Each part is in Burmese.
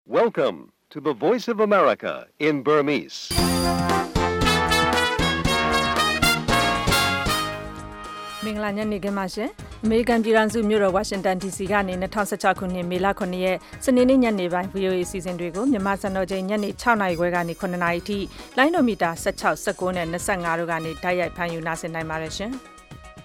Welcome to the Voice of America in Burmese. ။မင်္ဂလာညနေခင်းပါရှင်။ အမေရိကန်ပြည်ထောင်စုမြို့တော်ဝါရှင်တန် DC ကနေ2016ခုနှစ်မေလ9ရက်စနေနေ့ညနေပိုင်း VOA အစီအစဉ်တွေကိုမြန်မာစံတော်ချိန်ညနေ6နာရီခွဲကနေ9နာရီထိလိုင်းဒိုမီတာ16 19နဲ့25တို့ကနေတိုက်ရိုက်ဖမ်းယူနိုင်စေနိုင်ပါတယ်ရှင်။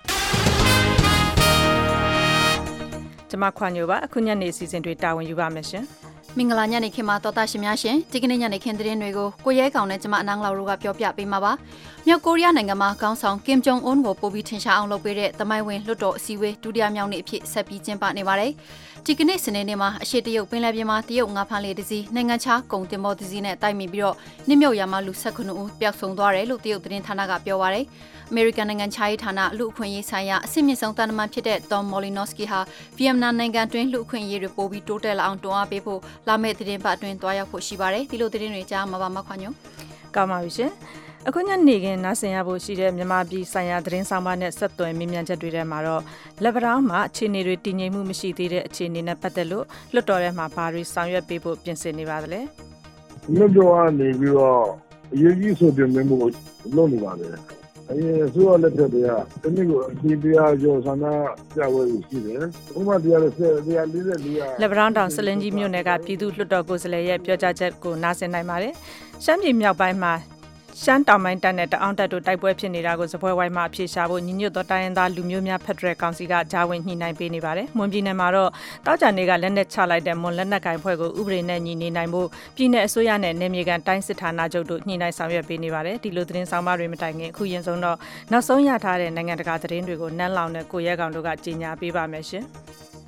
ကျွန်မခွန်ညိုပါအခုညနေအစီအစဉ်တွေတာဝန်ယူပါမယ်ရှင်။မင်္ဂလာညနေခင်းမှာတော်တာရှင်များရှင်ဒီကနေ့ညနေခင်းသတင်းတွေကိုကိုရဲကောင်နဲ့ကျမအနန်းလောက်တို့ကပြောပြပေးမှာပါမြောက်ကိုရီးယားနိုင်ငံမှာခေါင်းဆောင်ကင်ဂျုံအွန်းကိုပို့ပြီးထင်ရှားအောင်လုပ်ပေးတဲ့သမိုင်းဝင်လွှတ်တော်အစည်းအဝေးဒုတိယမြောက်နေ့အဖြစ်ဆက်ပြီးကျင်းပနေပါတယ်ဒီကနေ့စနေနေ့မှာအရှိတရုတ်ပင်လယ်ပြင်မှာတရုတ်ငါးဖမ်းလေတစီနိုင်ငံခြားကုန်တင်ပေါ်တစီနဲ့တိုက်မိပြီးတော့နစ်မြုပ်ရမှာလူ19ဦးပျောက်ဆုံးသွားတယ်လို့တရုတ်သတင်းဌာနကပြောပါတယ်အမေရိကန်နိုင်ငံခြားရေးဌာနလူအခွင့်အရေးဆိုင်ရာအဆင့်မြင့်ဆုံးတန်တမန်ဖြစ်တဲ့ Tom Malinowski ဟာဗီယက်နမ်နိုင်ငံတွင်းလူအခွင့်အရေးတွေပိုပြီးတိုးတက်လာအောင်တွန်းအားပေးဖို့လာမယ့်သတင်းပတ်အတွင်းတွားရောက်ဖို့ရှိပါတယ်ဒီလိုသတင်းတွေကြားမှာပါမခွန်ညိုကောင်းပါပြီရှင်အခုညနေခင်းနားဆင်ရဖို့ရှိတဲ့မြန်မာပြည်ဆိုင်ရာသတင်းဆောင်မနဲ့ဆက်သွယ်မြင်မြန်ချက်တွေထဲမှာတော့လက်ဗရောင်းမှာအခြေအနေတွေတည်ငြိမ်မှုမရှိသေးတဲ့အခြေအနေနဲ့ပတ်သက်လို့လွှတ်တော်ထဲမှာဘာတွေဆောင်ရွက်ပေးဖို့ပြင်ဆင်နေပါသလဲလွှတ်တော်ကနေပြီးတော့အရေးကြီးဆိုတင်မှုလုပ်နေပါတယ်အရင်ဆိုရလက်ထက်ကတနည်းကိုအစီတရားကျော်ဆန္ဒပြပွဲရှိတယ်။ဥပမာတရား44 လက်ဗရောင်းတောင်စလင်းကြီးမြို့နယ်ကပြည်သူ့လွှတ်တော်ကိုယ်စားလှယ်ရဲ့ပြောကြားချက်ကိုနားဆင်နိုင်ပါတယ်။ရှမ်းပြည်မြောက်ပိုင်းမှာရှမ်းတောင်ပိုင်းတပ်နဲ့တအောင်းတပ်တို့တိုက်ပွဲဖြစ်နေတာကိုစပွဲဝိုင်းမှာအပြေရှားဖို့ညီညွတ်သောတိုင်းရင်းသားလူမျိုးများဖက်ဒရယ်ကောင်စီကဂျာဝင်ညှိနှိုင်းပေးနေပါတယ်။မွန်ပြည်နယ်မှာတော့တောက်ကြနေကလက်နက်ချလိုက်တဲ့မွန်လက်နက်ကိုင်ဖွဲ့ကိုဥပဒေနဲ့ညီနေနိုင်ဖို့ပြည်내အစိုးရနဲ့နယ်မြေကန်တိုင်းစစ်ဌာနချုပ်တို့ညှိနှိုင်းဆောင်ရွက်ပေးနေပါတယ်။ဒီလိုသတင်းဆောင်မတွေမတိုင်ခင်အခုရင်ဆုံးတော့နောက်ဆုံးရထားတဲ့နိုင်ငံတကာသတင်းတွေကိုနန်းလောင်နဲ့ကိုရဲကောင်တို့ကကြီးညာပေးပါမယ်ရှင်။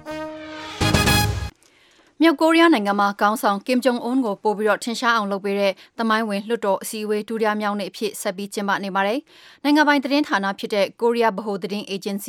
မြောက်ကိုရီးယားနိုင်ငံမှာခေါင်းဆောင်ကင်ဂျုံအွန်းကိုပို့ပြီးတော့ထင်ရှားအောင်လုပ်ပေးတဲ့သမိုင်းဝင်လွှတ်တော်အစည်းအဝေးဒုတိယမြောက်နေ့အဖြစ်ဆက်ပြီးကျင်းပနေပါတယ်။နိုင်ငံပိုင်သတင်းဌာနဖြစ်တဲ့ကိုရီးယားဗဟိုသတင်းအေဂျင်စီ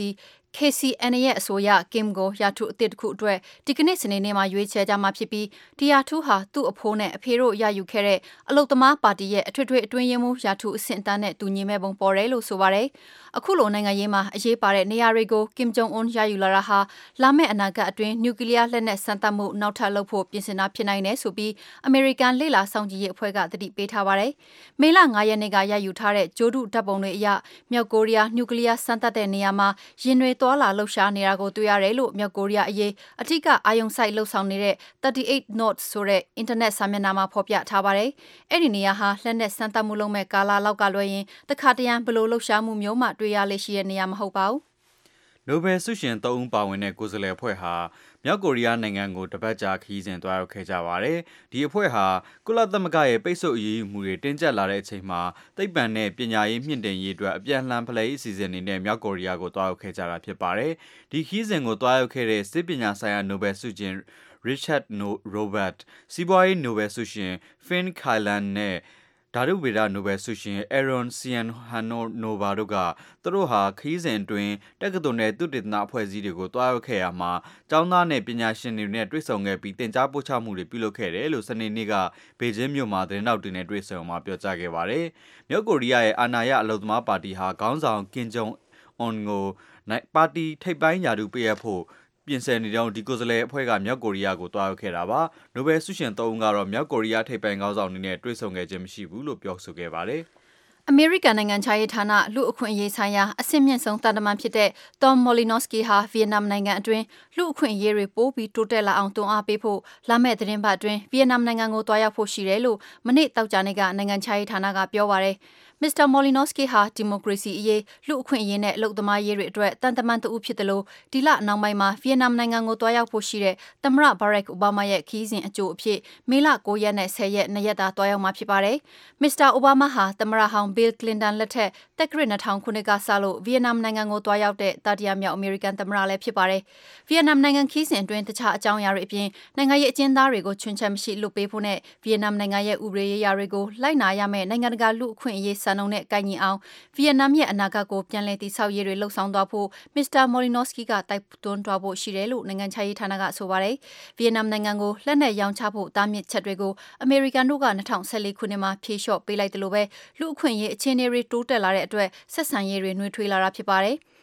KCNA ရဲ့အဆိုအရကင်ကိုရာထူးအသစ်တစ်ခုအတွက်ဒီကနေ့စနေနေ့မှာရွေးချယ်ကြမှာဖြစ်ပြီးဒီရာထူးဟာသူ့အဖိုးနဲ့အဖေတို့ရယူခဲ့တဲ့အလုသမားပါတီရဲ့အထွေထွေအတွင်းရေးမှူးရာထူးအဆင့်အတန်းနဲ့တူညီမဲ့ပုံပေါ်တယ်လို့ဆိုပါတယ်။အခုလိုနိုင်ငံရေးမှာအရေးပါတဲ့နေရာတွေကိုကင်ဂျုံအွန်းရယူလာတာဟာလာမယ့်အနာဂတ်အတွင်းနျူကလ িয়ার လက်နက်စမ်းသပ်မှုနောက်ထပ်လုပ်ဖို့ပြင်ဆင်တာဖြစ်နိုင်တယ်ဆိုပြီးအမေရိကန်လေ့လာစောင့်ကြည့်ရေးအဖွဲ့ကသတိပေးထားပါတယ်။မေလ9ရက်နေ့ကရယူထားတဲ့ဂျိုးဒုဓာတ်ပုံတွေအရမြောက်ကိုရီးယားနျူကလ িয়ার စမ်းသပ်တဲ့နေရာမှာရင်တွေတွာလာလှုပ်ရှားနေတာကိုတွေ့ရတယ်လို့မြောက်ကိုရီးယားအရေးအထူးအာရုံစိုက်လှုပ်ဆောင်နေတဲ့38 North ဆိုတဲ့အင်တာနက်စာမျက်နှာမှာဖော်ပြထားပါတယ်။အဲ့ဒီနေရာဟာလက်နက်စမ်းသပ်မှုလုပ်မဲ့ကာလလောက်ကလွှဲရင်တခါတရံဘလို့လှုပ်ရှားမှုမျိုးမှတွေ့ရလေရှိတဲ့နေရာမဟုတ်ပါဘူး။နိုဘယ်ဆုရှင်3ဦးပါဝင်တဲ့ကိုယ်စားလှယ်အဖွဲ့ဟာမြောက်ကိုရီးယားနိုင်ငံကိုတပတ်ကြာခရီးစဉ်သွားရောက်ခဲ့ကြပါတယ်။ဒီအဖွဲ့ဟာကုလသမဂ္ဂရဲ့ပိတ်ဆို့အရေးယူမှုတွေတင်းကျပ်လာတဲ့အချိန်မှာသိပ္ပံနဲ့ပညာရေးမြင့်တင်ရေးအတွက်အပြန်အလှန်ဖလှယ်ရေးအစီအစဉ်တွေနဲ့မြောက်ကိုရီးယားကိုသွားရောက်ခဲ့ကြတာဖြစ်ပါတယ်။ဒီခရီးစဉ်ကိုသွားရောက်ခဲ့တဲ့စစ်ပညာဆိုင်ရာနိုဘယ်ဆုရှင်Richard Robert စီးပွားရေးနိုဘယ်ဆုရှင် Finn Kailan နဲ့ဓာတုဗေဒနိုဘယ်ဆုရှင် Aaron Cianhanova တို့ကသူတို့ဟာခရီးစဉ်အတွင်းတက္ကသိုလ်နဲ့သုတေသနအဖွဲ့အစည်းတွေကိုတွားရောက်ခဲ့ရမှာကျောင်းသားနဲ့ပညာရှင်တွေနဲ့တွေ့ဆုံခဲ့ပြီးသင်ကြားပို့ချမှုတွေပြုလုပ်ခဲ့တယ်လို့စနေနေ့ကဘေကျင်းမြို့မှာသတင်းတောက်တွေနဲ့တွေ့ဆုံမှာပြောကြားခဲ့ပါတယ်။မြောက်ကိုရီးယားရဲ့အာဏာရအလုံသမားပါတီဟာခေါင်းဆောင်ကင်ဂျုံအွန်ကိုပါတီထိပ်ပိုင်းရာထူးပေးအပ်ဖို့ပြင်ဆင်နေတဲ့ဒီကိုယ်စားလှယ်အဖွဲ့ကမြောက်ကိုရီးယားကိုတွားရောက်ခဲ့တာပါ။နိုဘယ်ဆုရှင်3ဦးကတော့မြောက်ကိုရီးယားထိပ်ပိုင်းခေါင်းဆောင်တွေနဲ့တွေ့ဆုံခဲ့ခြင်းမရှိဘူးလို့ပြောဆိုခဲ့ပါတယ်။အမေရိကန်နိုင်ငံခြားရေးဌာနလူအခွင့်အရေးဆိုင်ရာအဆင့်မြင့်ဆုံးတန်တမန်ဖြစ်တဲ့ Tom Malinowski ဟာဗီယက်နမ်နိုင်ငံအတွင်းလူအခွင့်အရေးတွေပိုပြီးတိုးတက်လာအောင်တွန်းအားပေးဖို့လာမယ့်သတင်းပတ်အတွင်းဗီယက်နမ်နိုင်ငံကိုတွားရောက်ဖို့ရှိတယ်လို့မနေ့တောက်ကြနေ့ကနိုင်ငံခြားရေးဌာနကပြောပါတယ်။ Mr. Malinowski ဟာဒီမိုကရေစီအရေးလူအခွင့်အရေးနဲ့အလုပ်သမားရေးတွေအတွက်တန်တမန်တဦးဖြစ်တယ်လို့ဒီလနောက်ပိုင်းမှာဗီယက်နမ်နိုင်ငံကိုတွားရောက်ဖို့ရှိတဲ့သမ္မတဘရက်အိုဘားမားရဲ့ခီးစဉ်အကျိုးအဖြစ်မေလ9ရက်နဲ့10ရက်2ရက်တာတွားရောက်မှာဖြစ်ပါတယ်။ Mr. Obama ဟာသမ္မတဟောင်း Bill Clinton လက်ထက်တက္ကရာ2000ခုနှစ်ကစလို့ဗီယက်နမ်နိုင်ငံကိုတွားရောက်တဲ့တတိယမြောက်အမေရိကန်သမ္မတလည်းဖြစ်ပါတယ်။ဗီယက်နမ်နိုင်ငံခီးစဉ်အတွင်းတခြားအကြောင်းအရာတွေအပြင်နိုင်ငံရေးအကျဉ်းသားတွေကိုချွင်းချက်မရှိလွတ်ပေးဖို့နဲ့ဗီယက်နမ်နိုင်ငံရဲ့ဥပဒေရေးရာတွေကိုလိုက်နာရမယ့်နိုင်ငံတကာလူအခွင့်အရေးစံနှုန်းနဲ့ကိုင်ညီအောင်ဗီယက်နမ်ရဲ့အနာဂတ်ကိုပြန်လည်တည်ဆောက်ရေးတွေလှုပ်ဆောင်သွားဖို့မစ္စတာ Malinowski ကတိုက်တွန်းသွားဖို့ရှိတယ်လို့နိုင်ငံခြားရေးဌာနကဆိုပါတယ်။ဗီယက်နမ်နိုင်ငံကိုလက်နက်ရောင်းချဖို့တားမြစ်ချက်တွေကိုအမေရိကန်တို့က2014ခုနှစ်မှာဖြေလျှော့ပေးလိုက်တယ်လို့ပဲလူအခွင့်အရေးအခြေအနေတွေတိုးတက်လာတဲ့အတွက်ဆက်ဆံရေးတွေနှွေးထွေးလာတာဖြစ်ပါတယ်။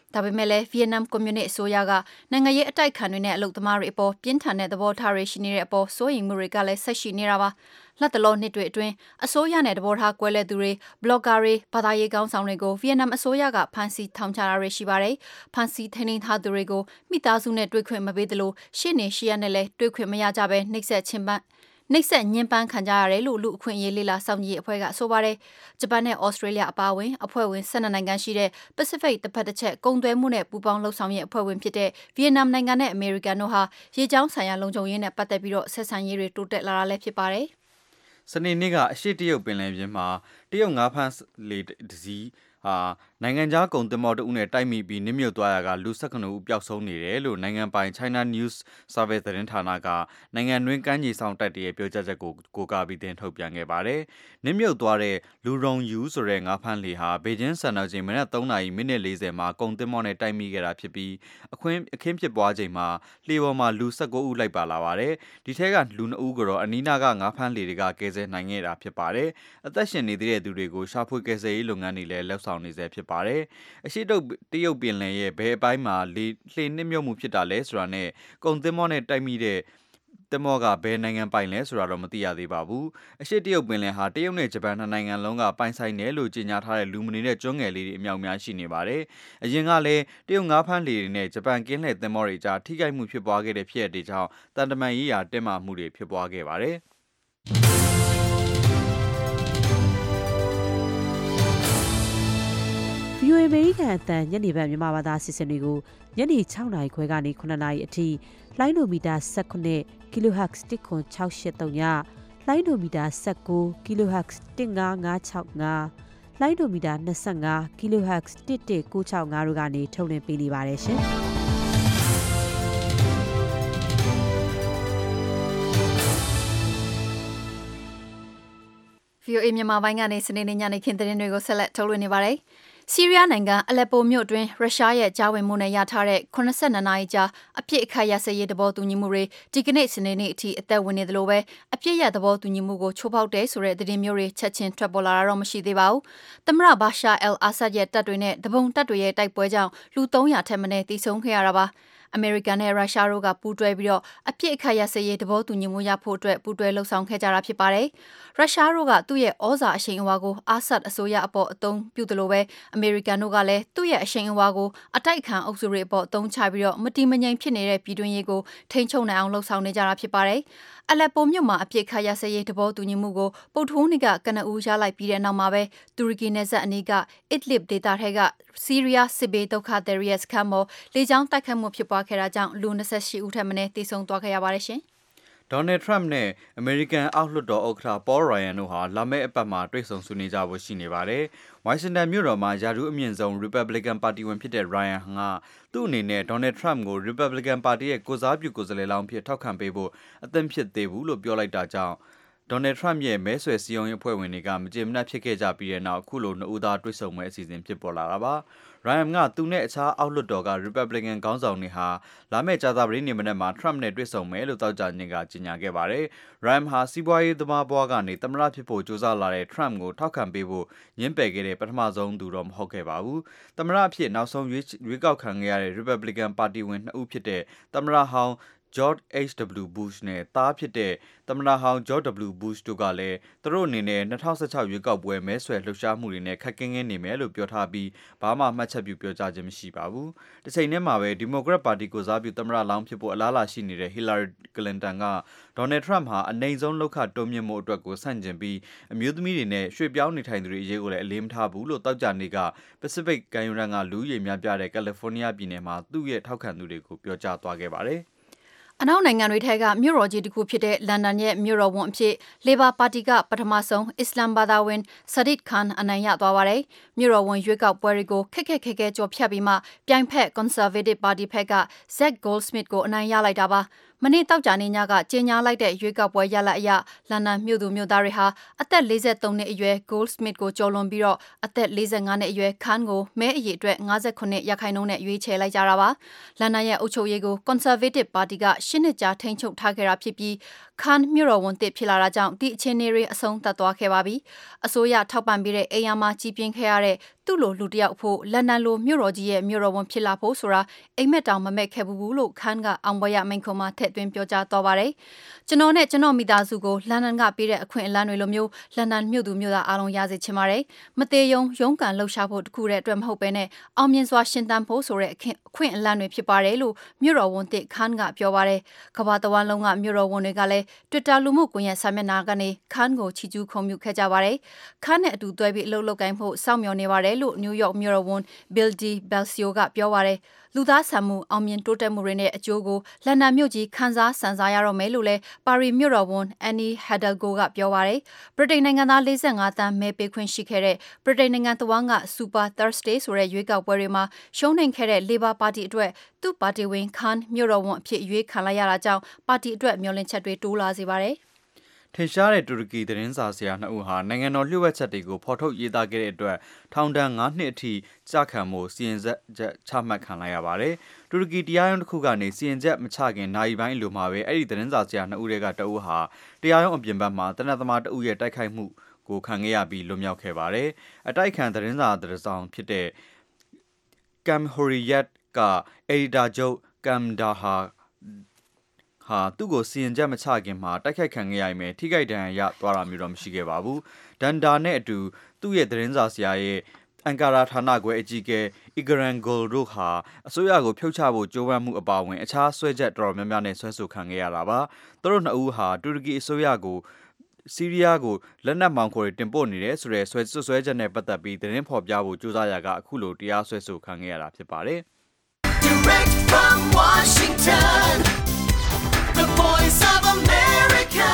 ဒါပေမဲ့လည်းဗီယက်နမ်ကွန်မြူနစ်အစိုးရကနိုင်ငံရေးအတိုက်ခံတွေနဲ့အလုပ်သမားတွေအပေါ်ပြင်းထန်တဲ့သဘောထားတွေရှိနေတဲ့အပေါ်စိုးရိမ်မှုတွေကလည်းဆက်ရှိနေတာပါလက်တလောနှစ်တွေအတွင်းအစိုးရနဲ့သဘောထားကွဲလွဲသူတွေဘလော့ဂါတွေဘာသာရေးကောင်းဆောင်တွေကိုဗီယက်နမ်အစိုးရကဖမ်းဆီးထောင်ချတာတွေရှိပါတယ်ဖမ်းဆီးထိန်းသိမ်းထားသူတွေကိုမိသားစုနဲ့တွေ့ခွင့်မပေးသလိုရှေ့နေရှေ့ရနဲ့လည်းတွေ့ခွင့်မရကြဘဲနှိပ်စက်ညှဉ်းပန်းခံကြရတယ်လို့လူအခွင့်အရေးလေးလာစောင့်ကြည့်အဖွဲ့ကဆိုပါတယ်ဂျပန်နဲ့ဩစတြေးလျအပါအဝင်အဖွဲ့ဝင်12နိုင်ငံရှိတဲ့ Pacific တစ်ဖက်တစ်ချက်ကုန်သွယ်မှုနဲ့ပူးပေါင်းလှုပ်ဆောင်ရေးအဖွဲ့ဝင်ဖြစ်တဲ့ဗီယက်နမ်နိုင်ငံနဲ့အမေရိကန်တို့ဟာရေကြောင်းဆိုင်ရာလုံခြုံရေးနဲ့ပတ်သက်ပြီးတော့ဆက်ဆံရေးတွေတိုးတက်လာတာလည်းဖြစ်ပါတယ်စနေနေ့ကအရှေ့တရုတ်ပင်လယ်ပြင်မှာတရုတ်ငါးဖမ်းလေတစည်းနိုင်ငံခြားကုန်သင်္ဘောတအုပ်နဲ့တိုက်မိပြီးနစ်မြုပ်သွားရကလူ19ဦးပျောက်ဆုံးနေတယ်လို့နိုင်ငံပိုင် China News Service သတင်းဌာနကနိုင်ငံတွင်းကမ်းခြေဆောင်တပ်တွေရဲ့ပြောကြားချက်ကိုကိုးကားပြီးတင်ထုတ်ပြန်ခဲ့ပါတယ်။နစ်မြုပ်သွားတဲ့လူရုံယူဆိုတဲ့ငါးဖမ်းလေဟာဘေကျင်းစံတော်ချိန်မနက်3:40မိနစ်40မှာကုန်သင်္ဘောနဲ့တိုက်မိခဲ့တာဖြစ်ပြီးအခင်းဖြစ်ပွားချိန်မှာလှေပေါ်မှာလူ19ဦးလိုက်ပါလာပါတယ်။ဒီထက်ကလူ2ဦးကိုတော့အနီးနားကငါးဖမ်းလေတွေကကယ်ဆယ်နိုင်ခဲ့တာဖြစ်ပါတယ်။အသက်ရှင်နေသေးတဲ့သူတွေကိုရှာဖွေကယ်ဆယ်ရေးလုပ်ငန်းတွေလည်းလှုပ်ဆောင်နေဆဲဖြစ်ပါတယ်။အရှိတရုတ်ပင်လယ်ရဲ့ဘယ်အပိုင်းမှာလှေနစ်မြုပ်မှုဖြစ်တာလဲဆိုတာနဲ့ကုန်သင်္ဘောနဲ့တိုက်မိတဲ့သင်္ဘောကဘယ်နိုင်ငံပိုင်လဲဆိုတာတော့မသိရသေးပါဘူး။အရှိတရုတ်ပင်လယ်ဟာတရုတ်နဲ့ဂျပန်နှစ်နိုင်ငံလုံးကပိုင်ဆိုင်တယ်လို့ကြေညာထားတဲ့လူမနေတဲ့ကျွန်းငယ်လေးတွေအများများရှိနေပါတယ်။အရင်ကလည်းတရုတ်ငါးဖမ်းလေတွေနဲ့ဂျပန်ကင်းလှည့်သင်္ဘောတွေကြားထိခိုက်မှုဖြစ်ပွားခဲ့တဲ့ဖြစ်ရပ်တွေကြောင့်တန်တမန်ရေးရာတင်းမာမှုတွေဖြစ်ပွားခဲ့ပါတယ်။ VOA အမေရိကန်အသံညနေပိုင်းမြန်မာဘာသာအစီအစဉ်တွေကိုညနေ6နာရီခွဲကနေ9နာရီအထိလိုင်းနိုမီတာ19 kHz 10683ညလိုင်းနိုမီတာ19 kHz 15565လိုင်းနိုမီတာ25 kHz 11965တို့ကနေထုတ်လွှင့်ပေးနေပါတယ်ရှင်။ VOA မြန်မာပိုင်းကနေစနေနေ့ညနေခင်းသတင်းတွေကိုဆက်လက်ထုတ်လွှင့်နေပါတယ်။ဆီးရီးယားနိုင်ငံအလက်ပိုမြို့တွင်ရုရှားရဲ့ကြားဝင်မှုနဲ့ရထားတဲ့82နာရီကြာအပြစ်အခတ်ရစရေးသဘောတူညီမှုတွေဒီကနေ့စနေနေ့အထိအသက်ဝင်နေသလိုပဲအပြစ်ရသဘောတူညီမှုကိုချိုးဖောက်တယ်ဆိုတဲ့သတင်းမျိုးတွေချက်ချင်းထွက်ပေါ်လာတာတော့မရှိသေးပါဘူး။သမ္မတဘာရှာအယ်အာဆတ်ရဲ့တပ်တွေနဲ့တပုံတပ်တွေရဲ့တိုက်ပွဲကြောင့်လူ300ထက်မနည်းသေဆုံးခဲ့ရတာပါ။အမေရိကန်နဲ့ရုရှားတို့ကပူးတွဲပြီးတော့အပြစ်အခတ်ရစရေးသဘောတူညီမှုရဖို့အတွက်ပူးတွဲလှုပ်ဆောင်ခဲ့ကြတာဖြစ်ပါတယ်။ရုရှားတို့ကသူ့ရဲ့ဩဇာအရှိန်အဝါကိုအာဆတ်အစိုးရအပေါ်အသုံးပြုသလိုပဲအမေရိကန်တို့ကလည်းသူ့ရဲ့အရှိန်အဝါကိုအတိုက်ခံအုပ်စုတွေအပေါ်အသုံးချပြီးတော့မတိမငြိမ်ဖြစ်နေတဲ့ပြည်တွင်းရေးကိုထိန်းချုပ်နိုင်အောင်လှုပ်ဆောင်နေကြတာဖြစ်ပါတယ်။အလက်ပိုမြို့မှာအပြစ်ခတ်ရစရေးသဘောတူညီမှုကိုပုတ်ထိုးနေကကနဦးရလိုက်ပြီးတဲ့နောက်မှာပဲတူရကီနယ်စပ်အနီးက Idlib ဒေသထဲကဆီးရီးယားစစ်ဘေးဒုက္ခသည်ရဲ့စခန်းပေါ်လေကြောင်းတိုက်ခတ်မှုဖြစ်ပွားခဲ့တာကြောင့်လူ28ဦးထက်မနည်းသေဆုံးသွားခဲ့ရပါတယ်ရှင်။ Donald Trump နဲ့အမေရိကန်အောက်လွှတ်တော်ဥက္ကဋ္ဌ Paul Ryan တို့ဟာလာမယ့်အပတ်မှာတွေ့ဆုံဆွေးနွေးကြဖို့ရှိနေပါတယ်။ ဝါရှင်တန်မြို့တော်မှာယာထူးအမြင့်ဆုံး Republican ပါတီဝင်ဖြစ်တဲ့ Ryan ကသူ့အနေနဲ့ Donald Trump ကို Republican ပါတီရဲ့ကိုစားပြုကိုယ်စားလှယ်လောင်းဖြစ်ထောက်ခံပေးဖို့အသင့်ဖြစ်သေးဘူးလို့ပြောလိုက်တာကြောင့်Donald Trump ရဲ့မဲဆွယ်စည်းရုံးရေးအဖွဲ့ဝင်တွေကမကြေမနက်ဖြစ်ခဲ့ကြပြီးတဲ့နောက်အခုလိုနှစ်ဦးသားတွေ့ဆုံမဲ့အစီအစဉ်ဖြစ်ပေါ်လာတာပါ။ Ryan ကသူနဲ့အခြားအောက်လွှတ်တော်က Republican ခေါင်းဆောင်တွေဟာလာမယ့်ကြာသပတေးနေ့မနက်မှာ Trump နဲ့တွေ့ဆုံမယ်လို့သောကြာနေ့ကကြေညာခဲ့ပါတယ်။ Ryan ဟာစီးပွားရေးသမားဘွားကနေသမ္မတဖြစ်ဖို့ကြိုးစားလာတဲ့ Trump ကိုထောက်ခံပေးဖို့ညှင်းပယ်ခဲ့တဲ့ပထမဆုံးသူတော့မဟုတ်ခဲ့ပါဘူး။သမ္မတအဖြစ်နောက်ဆုံးရွေးကောက်ခံခဲ့ရတဲ့ Republican ပါတီဝင်2ဦးဖြစ်တဲ့သမ္မတဟောင်းGeorge H.W. Bush နဲ့သားဖြစ်တဲ့သမ္မတဟောင်း George W. Bush တို့ကလည်းသူတို့အနေနဲ့2016ရွေးကောက်ပွဲမဲဆွယ်လှုပ်ရှားမှုတွေနဲ့ခက်ခဲနေမယ်လို့ပြောထားပြီးဘာမှမှတ်ချက်ပြုပြောကြားခြင်းမရှိပါဘူး။တစ်ချိန်တည်းမှာပဲ Democrat ပါတီကိုစားပြုသမ္မတလောင်းဖြစ်ဖို့အလားအလာရှိနေတဲ့ Hillary Clinton က Donald Trump ဟာအနိုင်ဆုံးလောက်ခတိုးမြင့်မှုအတွက်ကိုဆန့်ကျင်ပြီးအမျိုးသမီးတွေနဲ့ရွှေ့ပြောင်းနေထိုင်သူတွေအရေးကိုလည်းအလေးမထားဘူးလို့သောကြာနေ့က Pacific ကမ်းရိုးတန်းကလူဦးရေများပြားတဲ့ California ပြည်နယ်မှာသူ့ရဲ့ထောက်ခံသူတွေကိုပြောကြားသွားခဲ့ပါတယ်။အနောက်နိုင်ငံတွေထဲကမြို့တော်ကြီးတစ်ခုဖြစ်တဲ့လန်ဒန်ရဲ့မြို့တော်ဝန်အဖြစ်လေဘာပါတီကပထမဆုံးအစ္စလမ်ဘာသာဝင် Sadiq Khan အနိုင်ရသွားပါတယ်။မြို့တော်ဝန်ရွေးကောက်ပွဲတွေကိုခက်ခက်ခဲခဲကြော်ဖြတ်ပြီးမှပြိုင်ဖက် Conservative ပါတီဖက်က Zack Goldsmith ကိုအနိုင်ရလိုက်တာပါ။မနေ့တောက်ကြနေ့ညကကြေညာလိုက်တဲ့ရွေးကောက်ပွဲရလဒ်အရလန်ဒန်မြို့သူမြို့သားတွေဟာအသက်43နှစ်အရွယ် Goldsmith ကိုကျော်လွန်ပြီးတော့အသက်45နှစ်အရွယ် Khan ကိုမဲအရေအတွက်59%နဲ့ရွေးချယ်လိုက်ကြတာပါ။လန်ဒန်ရဲ့အုပ်ချုပ်ရေးကို Conservative ပါတီက10နှစ်ကြာထိန်းချုပ်ထားခဲ့တာဖြစ်ပြီးခန်းမြို့တော်ဝန်တစ်ဖြစ်လာတာကြောင့်ဒီအခြေအနေတွေအဆုံးသတ်သွားခဲ့ပါပြီ။အစိုးရထောက်ပံ့ပြီးတဲ့အိမ်ယာမှာကြီးပြင်းခဲ့ရတဲ့သူ့လိုလူတစ်ယောက်ဖို့လန်ဒန်လိုမြို့တော်ကြီးရဲ့မြို့တော်ဝန်ဖြစ်လာဖို့ဆိုတာအိမ်မက်တောင်မမက်ခဲ့ဘူးလို့ခန်းကအောင်ပွဲရမိန့်ခွန်းမှာထည့်သွင်းပြောကြားသွားပါတယ်။ကျွန်တော်နဲ့ကျွန်တော်မိသားစုကိုလန်ဒန်ကပေးတဲ့အခွင့်အလမ်းတွေလိုမျိုးလန်ဒန်မြို့သူမြို့သားအားလုံးရစေချင်ပါတယ်။မသေးယုံရုန်းကန်လှုပ်ရှားဖို့တခုတည်းအတွက်မဟုတ်ဘဲနဲ့အောင်မြင်စွာရှင်သန်ဖို့ဆိုတဲ့အခွင့်အလမ်းတွေဖြစ်ပါတယ်လို့မြို့တော်ဝန်တစ်ခန်းကပြောပါတယ်။ကမ္ဘာတဝန်းလုံးကမြို့တော်ဝန်တွေကလည်း Twitter လူမှုကွန်ရက်စာမျက်နှာကနေခန်းကိုချီးကျူးခုံပြုခဲ့ကြပါတယ်။ခန်းနဲ့အတူတွဲပြီးအလုပ်လုပ်ကိုင်ဖို့စောင့်မျှော်နေပါတယ်လို့နယူးယောက်မြို့တော်ဝန် Bill de Blasio ကပြောပါတယ်။လူသားဆန်မှုအောင်မြင်တိုးတက်မှုတွေနဲ့အကျိုးကိုလန်ဒန်မြို့ကြီးခန်းစားဆန်စားရတော့မယ်လို့လည်းပါရီမြို့တော်ဝန် Annie Hidalgo ကပြောပါတယ်။ဗြိတိန်နိုင်ငံသား45သန်းမဲပေးခွင့်ရှိခဲ့တဲ့ဗြိတိန်နိုင်ငံတဝန်းက Super Thursday ဆိုတဲ့ရွေးကောက်ပွဲတွေမှာရှုံးနိမ့်ခဲ့တဲ့ Labour Party အတွက်သူ့ပါတီဝင်ခန်းမြို့တော်ဝန်အဖြစ်ရွေးခံလိုက်ရတာကြောင့်ပါတီအတွက်မျှော်လင့်ချက်တွေတိုးလာစေပါတယ်။ထင်ရှားတဲ့တူရကီသတင်းစာဆရာ2ဦးဟာနိုင်ငံတော်လျှို့ဝှက်ချက်တွေကိုဖော်ထုတ်ရေးသားခဲ့တဲ့အတွက်ထောင်ဒဏ်9နှစ်အထိကြာခံမှုစီရင်ချက်ချမှတ်ခံလိုက်ရပါတယ်။တူရကီတရားရုံးတစ်ခုကနေစီရင်ချက်မချခင်နိုင်ပိုင်းအလိုမှာပဲအဲ့ဒီသတင်းစာဆရာ2ဦးတွေကတဦးဟာတရားရုံးအပြင်ဘက်မှာတနက်သမား2ဦးရဲ့တိုက်ခိုက်မှုကိုခံခဲ့ရပြီးလွတ်မြောက်ခဲ့ပါတယ်။အတိုက်ခံသတင်းစာတစ်စောင်ဖြစ်တဲ့ Cam Hurriyet က editor ချုပ် Cam Dahaဟာသူ့ကိုစီရင်ချက်မချခင်မှာတိုက်ခိုက်ခံခဲ့ရမယ်ထိခိုက်ဒဏ်ရာရသွားတာမျိုးတော့မရှိခဲ့ပါဘူး။ဒန်ဒါနဲ့အတူသူ့ရဲ့သတင်းစာဆရာရဲ့အန်ကာရာဌာနခွဲအကြီးအကဲ Igran Gol တို့ဟာအစိုးရကိုဖြုတ်ချဖို့ကြိုးပမ်းမှုအပါအဝင်အခြားဆွဲချက်တော်တော်များများနဲ့ဆွဲဆိုခံခဲ့ရတာပါ။သူတို့နှစ်ဦးဟာတူရကီအစိုးရကိုဆီးရီးယားကိုလက်နက်မောင်းခိုတွေတင်ပို့နေတယ်ဆိုတဲ့ဆွဲချက်နဲ့ပတ်သက်ပြီးသတင်းဖော်ပြဖို့ကြိုးစားရာကအခုလိုတရားစွဲဆိုခံခဲ့ရတာဖြစ်ပါတယ်။ Direct from Washington, the voice of America,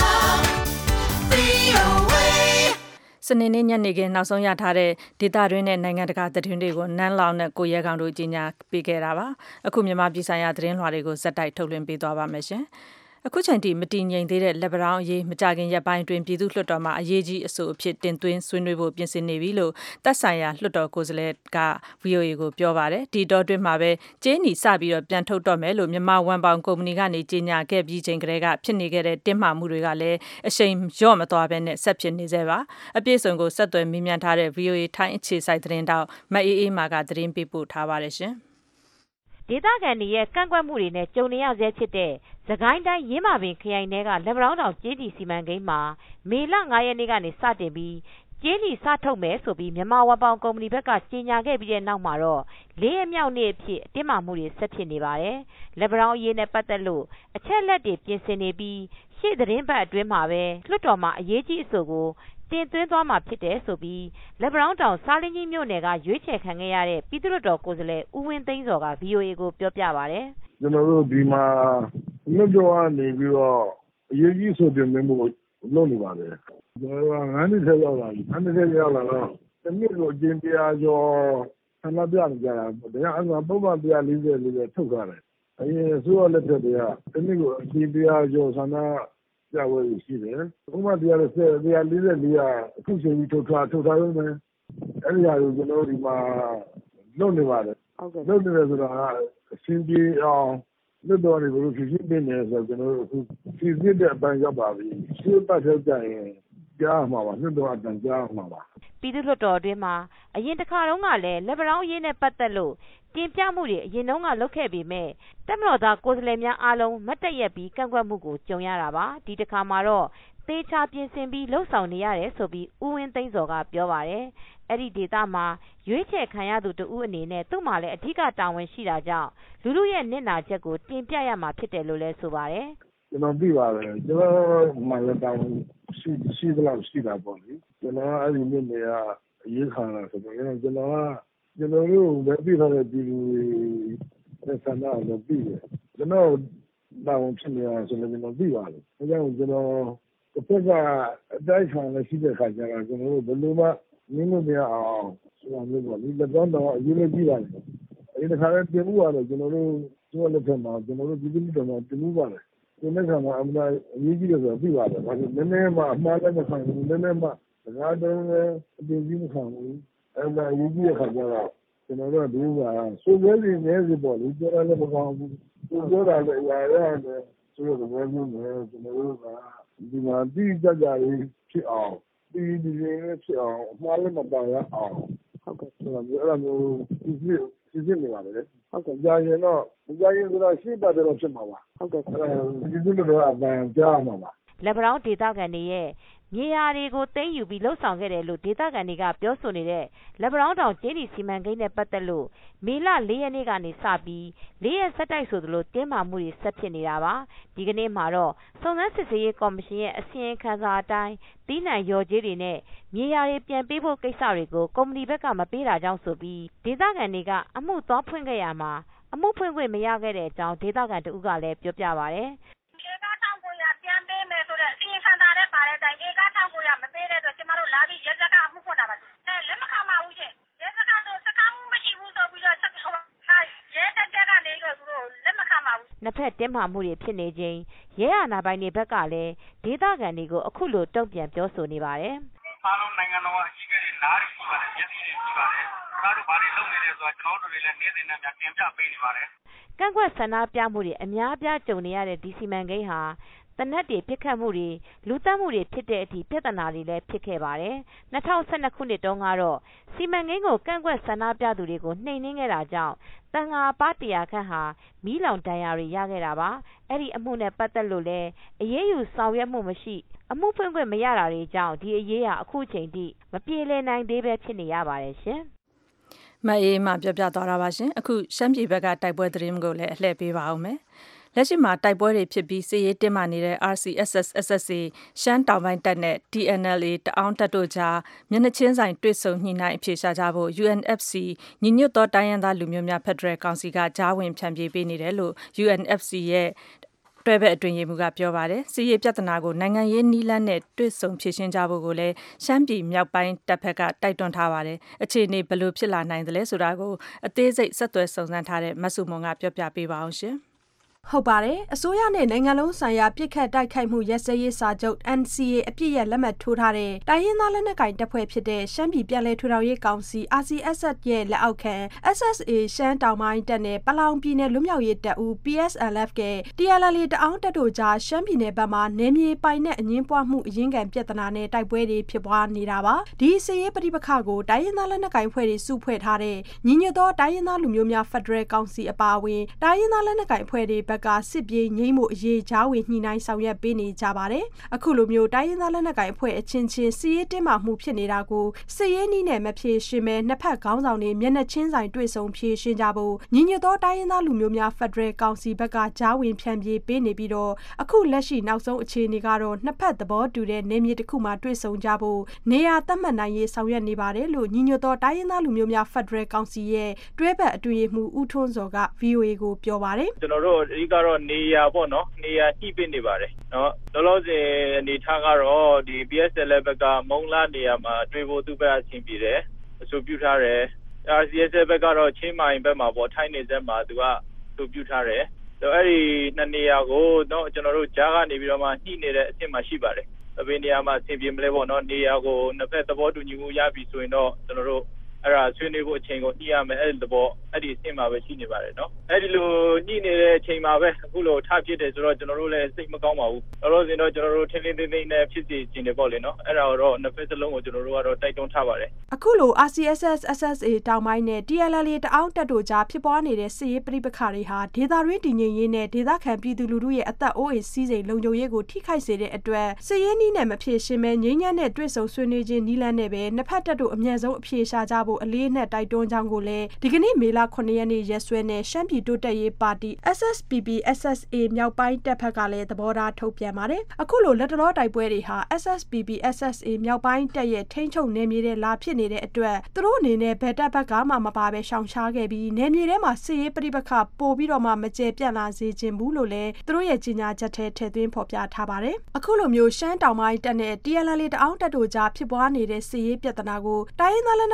VOA. စနေနေ့ညနေခင်းနောက်ဆုံးရထားတဲ့ဒေတာတွင်းနဲ့နိုင်ငံတကာသတင်းတွေကိုနန်းလောင်နဲ့ကိုရဲကောင်တို့ကြီးညာပေးခဲ့တာပါအခုမြန်မာပြည်ဆိုင်ရာသတင်းလွှာတွေကိုဇက်တိုက်ထုတ်လွှင့်ပေးသွားပါမယ်ရှင်အခုချိန်ထိမတည်ငြိမ်သေးတဲ့လက်ဗရောင်းအရေးမကြခင်ရက်ပိုင်းအတွင်းပြည်သူ့လွှတ်တော်မှာအရေးကြီးအဆိုအဖြစ်တင်သွင်းဆွေးနွေးဖို့ပြင်ဆင်နေပြီလို့တပ်ဆိုင်ရာလွှတ်တော်ကိုယ်စားလှယ်က VOA ကိုပြောပါတယ်ဒီတော့တွင်မှာပဲကျင်းနီစပြီးတော့ပြန်ထုတ်တော့မယ်လို့မြန်မာဝန်ပေါင်ကုမ္ပဏီကနေကြေညာခဲ့ပြီးချိန်ကလေးကဖြစ်နေခဲ့တဲ့တင်းမာမှုတွေကလည်းအရှိန်လျော့မသွားဘဲနဲ့ဆက်ဖြစ်နေသေးပါအပြည့်စုံကိုဆက်သွယ်မေးမြန်းထားတဲ့ VOA ထိုင်းအခြေစိုက်သတင်းတောက်မအေးအေးမာကသတင်းပေးပို့ထားပါတယ်ရှင်ဒေသခံတွေရဲ့ကန့်ကွက်မှုတွေနဲ့ကြုံနေရဆဲဖြစ်တဲ့စကိုင်းတိုင်းရင်းမာပင်ခရိုင်ထဲကလက်ဗရောင်းတောင်ကြေးနီစီမံကိန်းမှာမေလ 9 ရက်နေ့ကနေစတင်ပြီးကြေးနီစထုတ်မယ်ဆိုပြီးမြန်မာဝမ်ပေါင်ကုမ္ပဏီဘက်ကကြေညာခဲ့ပြီးတဲ့နောက်မှာတော့၄ ရက်မြောက်နေ့အဖြစ်အတင်းမာမှုတွေဆက်ဖြစ်နေပါတယ်။လက်ဗရောင်းအရေးနဲ့ပတ်သက်လို့အချက်လက်တွေပြင်ဆင်နေပြီးရှေ့သတင်းပတ်အတွင်းမှာပဲလွှတ်တော်မှာအရေးကြီးအဆိုကိုတင်သွင်းသွားမှာဖြစ်တယ်ဆိုပြီးလက်ဗရောင်းတောင်စားလင်းကြီးမြို့နယ်ကရွေးချယ်ခံခဲ့ရတဲ့ပြည်သူ့လွှတ်တော်ကိုယ်စားလှယ်ဦးဝင်းသိန်းစော်က VOA ကိုပြောပြပါတယ်။ကျွန်တော်တို့ဒီမှာလွှတ်တော်ကနေပြီးတော့အရေးကြီးဆိုတင်သွင်းဖို့လုပ်နေပါတယ်။ကျွန်တော်က9နှစ်ထက်ရောက်လာပြီ။9နှစ်ထက်ရောက်လာတော့တနည်းကိုအကျဉ်းတရားကျော်ဆန္ဒပြနေကြတာပေါ့။တရားအမှပုံမှန်140လေးပဲထုတ်ထားတယ်။အရင်အစိုးရလက်ထက်ကတည်းကတနည်းကိုအကျဉ်းတရားကျော်ဆန္ဒပြပွဲရှိတယ်။ပုံမှန်144ကအခုချိန်ကြီးထုတ်ထားရုံနဲ့အဲ့ဒီဟာကိုကျွန်တော်ဒီမှာလုပ်နေပါတယ်။လုပ်နေတယ်ဆိုတာကအရှင်းပြေအောင်လွတ်တော်နေလို့ဖြစ်ဖြစ်နေဆိုတော့ကျွန်တော်တို့အခုဖြစ်ဖြစ်တဲ့အပိုင်းရောက်ပါပြီ။ရှင်းပတ်ထုတ်ကြရင်ကြားမှာပါလွတ်တော်အတန်ကြားမှာပါပြည်သူ့လွှတ်တော်အတွင်းမှာအရင်တစ်ခါတုန်းကလည်းလက်ဗရောင်းအရေးနဲ့ပတ်သက်လို့တင်ပြမှုတွေအရင်တုန်းကလုပ်ခဲ့ပေမဲ့တပ်မတော်သားကိုယ်စားလှယ်များအားလုံးမတ်တက်ရက်ပြီးကန့်ကွက်မှုကိုကြုံရတာပါဒီတစ်ခါမှာတော့သေချာပြင်ဆင်ပြီးလှုပ်ဆောင်နေရတယ်ဆိုပြီးဦးဝင်းသိန်းစော်ကပြောပါတယ်အဲ့ဒီဒေသမှာရွေးချယ်ခံရသူတဦးအနေနဲ့သူ့မှာလည်းအထူးတာဝန်ရှိတာကြောင့်လူလူရဲ့နစ်နာချက်ကိုတင်ပြရမှာဖြစ်တယ်လို့လည်းဆိုပါတယ်ကျွန်တော်သိပါတယ်ကျွန်တော်မှလည်းတာဝန်ရှိသလားရှိတာပေါ့လေကျွန်တော်အဲ့ဒီနေ့နေကအရေးခံတာဆိုတော့ကျွန်တော်တို့ပဲပြထားတဲ့ပြည်သူတွေဆန္ဒကိုပြီးတယ်ကျွန်တော်တာဝန်ဖြစ်နေတာဆိုတော့ကျွန်တော်သိပါတယ်ဒါကြောင့်ကျွန်တော်တစ်ဖက်ကအတိုက်ခံလည်းရှိတဲ့ခါကျတော့ကျွန်တော်တို့ဘယ်လိုမှနင်းလို့မရအောင်ဆိုတာမျိုးပေါ့ဒီလက်တော့အရေးကြီးပါတယ်အဲဒီတစ်ခါလည်းပြင်မှုရတယ်ကျွန်တော်တို့လက်ထက်မှာကျွန်တော်တို့ပြည်သူ့တော်မှာပြင်မှုပါတယ်ဒီနေ့ကမှအမှန်အရေးကြီးတယ်ဆိုတော့သိပါတယ်ဒါပေမဲ့နည်းနည်းမှအမှားလည်းမခံဘူးနည်းနည်းမှစကားတုံးလည်းအပြင်ကြီးမခံဘူးအဲ့ဒါအရေးကြီးတဲ့ခါကျတော့ကျွန်တော်တို့ကစိုးရဲစီနေစီပေါ့လေပြောရလည်းမကောင်းဘူးပြောတာလည်းအရာရတယ်ဆိုတော့ဘယ်လိုလဲကျွန်တော်တို့ကဒီမှာဒီကြကြလေးဖြစ်အောင်ဒီလေးဖြစ်အောင်အမှားလည်းမပါရအောင်ဟုတ်ကဲ့ဆိုတော့အဲ့လိုမျိုးစစ်နေပါလေဟုတ်ကဲ့ကြာရင်တော့ကြာရင်ဆိုတော့ရှင်းပါတယ်တော့ဖြစ်မှာပါဟုတ်ကဲ့ဒီလိုတော့အပန်းကြားမှာပါလက်ပံဒေသခံတွေရဲ့မြေယာတွေကိုသိမ်းယူပြီးလှုပ်ဆောင်ခဲ့တယ်လို့ဒေသခံတွေကပြောဆိုနေတဲ့လက်ပံတောင်ကျေးတီစီမံကိန်းနဲ့ပတ်သက်လို့မေလ 4 ရက်နေ့ကနေစပြီး4 ရက်ဆက်တိုက်ဆိုသလိုတင်းမာမှုတွေဆက်ဖြစ်နေတာပါဒီကနေ့မှာတော့စုံစမ်းစစ်ဆေးရေးကော်မရှင်ရဲ့အစီရင်ခံစာအတိုင်းတီးနှံရော်ကြေးတွေနဲ့မြေယာတွေပြန်ပေးဖို့ကိစ္စတွေကိုကုမ္ပဏီဘက်ကမပေးတာကြောင့်ဆိုပြီးဒေသခံတွေကအမှုသွားဖွင့်ခဲ့ရမှာအမှုဖွင့်ခွင့်မရခဲ့တဲ့အကြောင်းဒေသခံတဦးကလည်းပြောပြပါတယ်ပြန်ပေးမယ်ဆိုတဲ့အစီရင်ခံစာနဲ့ပါတဲ့အတိုင်းဧက1900မပေးတဲ့အတွက်ကျမတို့လာပြီးရဲစခန်းအမှုဖွင့်တာပါလက်မခံပါဘူးရှင်ရဲစခန်းတို့စခန်းမှုမရှိဘူးဆိုပြီးတော့ရဲတက်ကနေလို့သူတို့လက်မခံပါဘူးနှစ်ဖက်တင်းမာမှုတွေဖြစ်နေခြင်းရဲအာဏာပိုင်တွေဘက်ကလည်းဒေသခံတွေကိုအခုလိုတုံ့ပြန်ပြောဆိုနေပါတယ်အားလုံးနိုင်ငံတော်ကအကြီးအကဲတွေနားရီရှိပါတယ်မျက်စိတွေရှိပါတယ်ကျွန်တော်တို့ဘာတွေလုပ်နေလဲဆိုတာကျွန်တော်တို့တွေလည်းနေ့စဉ်နဲ့များတင်ပြပေးနေပါတယ်ကန့်ကွက်ဆန္ဒပြမှုတွေအများအပြားကြုံနေရတဲ့ဒီစီမံကိန်းဟာတနက်တွေပြစ်ခတ်မှုတွေလူသတ်မှုတွေဖြစ်တဲ့အထိပြဿနာတွေလည်းဖြစ်ခဲ့ပါတယ်2012ခုနှစ်တုန်းကတော့စီမံကိန်းကိုကန့်ကွက်ဆန္ဒပြသူတွေကိုနှိမ်နင်းခဲ့တာကြောင့်တန်ဃာပါ100ခန့်ဟာမီးလောင်ဒဏ်ရာတွေရခဲ့တာပါအဲ့ဒီအမှုနဲ့ပတ်သက်လို့လည်းအရေးယူဆောင်ရွက်မှုမရှိအမှုဖွင့်ခွင့်မရတာတွေကြောင့်ဒီအရေးဟာအခုချိန်ထိမပြေလည်နိုင်သေးပဲဖြစ်နေရပါတယ်ရှင်မအေးမှပြောပြသွားတာပါရှင်အခုရှမ်းပြည်ဘက်ကတိုက်ပွဲသတင်းကိုလည်းအလှည့်ပေးပါအောင်မယ်လက်ရှိမှာတိုက်ပွဲတွေဖြစ်ပြီးစစ်ရေးတင်းမာနေတဲ့ RCSS SSA ရှမ်းတောင်ပိုင်းတပ်နဲ့ TNLA တအောင်းတပ်တို့ကြားမျက်နှာချင်းဆိုင်တွေ့ဆုံညှိနှိုင်းအဖြေရှာကြဖို့ UNFC ညီညွတ်သောတိုင်းရင်းသားလူမျိုးများဖက်ဒရယ်ကောင်စီကကြားဝင်ဖြန့်ဖြေပေးနေတယ်လို့ UNFC ရဲ့တွဲဘက်အတွင်းရေးမှူးကပြောပါတယ်။စစ်ရေးပြဿနာကိုနိုင်ငံရေးနည်းလမ်းနဲ့တွေ့ဆုံဖြေရှင်းကြဖို့ကိုလည်းရှမ်းပြည်မြောက်ပိုင်းတပ်ဖက်ကတိုက်တွန်းထားပါတယ်။အခြေအနေဘယ်လိုဖြစ်လာနိုင်သလဲဆိုတာကိုအသေးစိတ်ဆက်သွယ်စုံစမ်းထားတဲ့မဆုမွန်ကပြောပြပေးပါအောင်ရှင်။ဟုတ်ပါတယ်အစိုးရနဲ့နိုင်ငံလုံးဆိုင်ရာပြစ်ခတ်တိုက်ခိုက်မှုရက်စဲရေးစာချုပ် NCA အပြည့်ရဲ့လက်မှတ်ထိုးထားတဲ့တိုင်းရင်းသားလက်နက်ကိုင်တပ်ဖွဲ့ဖြစ်တဲ့ရှမ်းပြည်ပြည်လဲထူထောင်ရေးကောင်စီ RCSS ရဲ့လက်အောက်ခံ SSA ရှမ်းတောင်ပိုင်းတပ်နဲ့ပလောင်ပြည်နယ်လွတ်မြောက်ရေးတပ်ဦး PSLF က TNLA တအောင်းတပ်တို့ကြားရှမ်းပြည်နယ်ဘက်မှာနယ်မြေပိုင်နဲ့အငင်းပွားမှုအရင်းခံပြဿနာနဲ့တိုက်ပွဲတွေဖြစ်ပွားနေတာပါဒီစစ်ရေးပဋိပက္ခကိုတိုင်းရင်းသားလက်နက်ကိုင်ဖွဲ့တွေစုဖွဲ့ထားတဲ့ညီညွတ်သောတိုင်းရင်းသားလူမျိုးများဖက်ဒရယ်ကောင်စီအပါအဝင်တိုင်းရင်းသားလက်နက်ကိုင်ဖွဲ့တွေဘက်ကစစ်ပြေးငိမ့်မှုအရေးကြားဝင်ညှိနှိုင်းဆောင်ရွက်ပေးနေကြပါတယ်။အခုလိုမျိုးတိုင်းရင်းသားလက်နက်ကိုင်အဖွဲ့အချင်းချင်းစစ်ရေးတင်းမာမှုဖြစ်နေတာကိုစစ်ရေးနည်းနဲ့မဖြေရှင်းမဲနှစ်ဖက်ခေါင်းဆောင်တွေမျက်နှာချင်းဆိုင်တွေ့ဆုံဖြေရှင်းကြဖို့ညီညွတ်သောတိုင်းရင်းသားလူမျိုးများဖက်ဒရယ်ကောင်စီဘက်ကကြားဝင်ဖြန့်ဖြေပေးနေပြီးတော့အခုလက်ရှိနောက်ဆုံးအခြေအနေကတော့နှစ်ဖက်သဘောတူတဲ့နေမြေတစ်ခုမှာတွေ့ဆုံကြဖို့နေရာသတ်မှတ်နိုင်ရေးဆောင်ရွက်နေပါတယ်လို့ညီညွတ်သောတိုင်းရင်းသားလူမျိုးများဖက်ဒရယ်ကောင်စီရဲ့တွဲဘက်အတွင်းရေးမှူးဦးထွန်းစောက VOA ကိုပြောပါတယ်ကျွန်တော်တို့အဓိကတော့နေရာပေါ့နော်နေရာညှိပနေပါတယ်နော်လောလောဆယ်အနေထားကတော့ဒီ PSLF ဘက်ကမုံလာနေရာမှာတွေ့ဖို့သူ့ဘက်အချင်းပြတယ်အဆိုပြုထားတယ် RCSS ဘက်ကတော့ချင်းမိုင်ဘက်မှာပေါ့ထိုင်းနေဆက်မှာသူကဆိုပြုထားတယ်ဆိုအဲ့ဒီနှစ်နေရာကိုတော့ကျွန်တော်တို့ကြားကနေပြီးတော့မှညှိနေတဲ့အဆင့်မှာရှိပါတယ်ဘယ်နေရာမှာအဆင်ပြေမလဲပေါ့နော်နေရာကိုနှစ်ဖက်သဘောတူညီမှုရပြီဆိုရင်တော့ကျွန်တော်တို့အဲ့ဒါဆွေးနွေးဖို့အချိန်ကိုညှိရမယ်အဲ့ဒီသဘောအဲ့ဒီအဆင့်မှာပဲရှိနေပါတယ်နော်အဲ့ဒီလိုညှိနေတဲ့အချိန်မှာပဲအခုလိုထဖြစ်တယ်ဆိုတော့ကျွန်တော်တို့လည်းစိတ်မကောင်းပါဘူးလောလောဆယ်တော့ကျွန်တော်တို့ထင်းထင်းသိသိနဲ့ဖြစ်စီခြင်းတွေပေါ့လေနော်အဲ့ဒါတော့နှစ်ဖက်စလုံးကိုကျွန်တော်တို့ကတော့တိုက်တွန်းထားပါတယ်အခုလို RCSS SSA တောင်ပိုင်းနဲ့ TNLA တအောင်းတပ်တို့ကြားဖြစ်ပွားနေတဲ့စစ်ရေးပဋိပက္ခတွေဟာဒေသတွင်းတည်ငြိမ်ရေးနဲ့ဒေသခံပြည်သူလူထုရဲ့အသက်အိုးအိမ်စီးစိမ်လုံခြုံရေးကိုထိခိုက်စေတဲ့အတွက်စစ်ရေးနည်းနဲ့မဖြေရှင်းမဲငြိမ်းချမ်းတဲ့တွေ့ဆုံဆွေးနွေးခြင်းနည်းလမ်းနဲ့ပဲနှစ်ဖက်တပ်တို့အမြန်ဆုံးအဖြေရှာကြဖို့အလေးနဲ့တိုက်တွန်းကြောင်းကိုလည်းဒီကနေ့မေလ 9 ရက်နေ့ရက်စွဲနဲ့ရှမ်းပြည်တိုးတက်ရေးပါတီ SSPP SSA မြောက်ပိုင်းတပ်ဖက်ကလည်းသဘောထားထုတ်ပြန်ပါတယ်အခုလိုလက်တလောတိုက်ပွဲတွေဟာ SSPP SSA မြောက်ပိုင်းတပ်ရဲ့ထိန်းချုပ်နယ်မြေတွေလာဖြစ်နေတဲ့အတွက်သူတို့အနေနဲ့ဘယ်တပ်ဘက်ကမှမပါပဲရှောင်ရှားခဲ့ပြီးနယ်မြေထဲမှာစစ်ရေးပဋိပက္ခပိုပြီးတော့မှမကျေပြန့်လာစေခြင်းဘူးလို့လည်းသူတို့ရဲ့ကြေညာချက်ထဲထည့်သွင်းဖော်ပြထားပါတယ်အခုလိုမျိုးရှမ်းတောင်ပိုင်းတပ်နဲ့ TNLA တအောင်းတပ်တို့ကြားဖြစ်ပွားနေတဲ့စစ်ရေးပြဿနာကိုတိုင်းရင်းသားလက်နက်ကိုင်အဖွဲ့